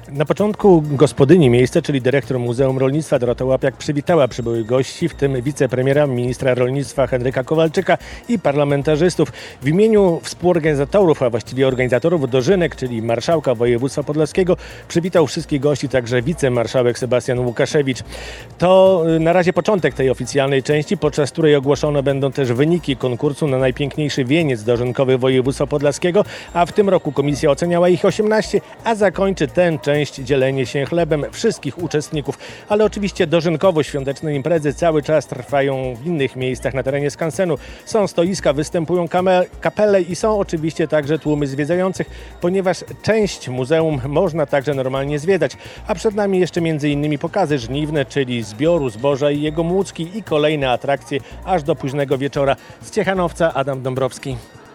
Na początku gospodyni miejsca, czyli dyrektor Muzeum Rolnictwa Dorota Łapiak przywitała przybyłych gości, w tym wicepremiera, ministra rolnictwa Henryka Kowalczyka i parlamentarzystów. W imieniu współorganizatorów, a właściwie organizatorów dożynek, czyli marszałka województwa podlaskiego, przywitał wszystkich gości także wicemarszałek Sebastian Łukaszewicz. To na razie początek tej oficjalnej części, podczas której ogłoszone będą też wyniki konkursu na najpiękniejszy wieniec dożynkowy województwa podlaskiego, a w tym roku komisja oceniała ich 18, a zakończy tę część dzielenie się chlebem wszystkich uczestników. Ale oczywiście dożynkowo-świąteczne imprezy cały czas trwają w innych miejscach na terenie skansenu. Są stoiska, występują kapele i są oczywiście także tłumy zwiedzających, ponieważ część muzeum można także normalnie zwiedzać. A przed nami jeszcze m.in. pokazy żniwne, czyli zbioru zboża i jego młódzki i kolejne atrakcje aż do późnego wieczora. Z Ciechanowca Adam Dąbrowski.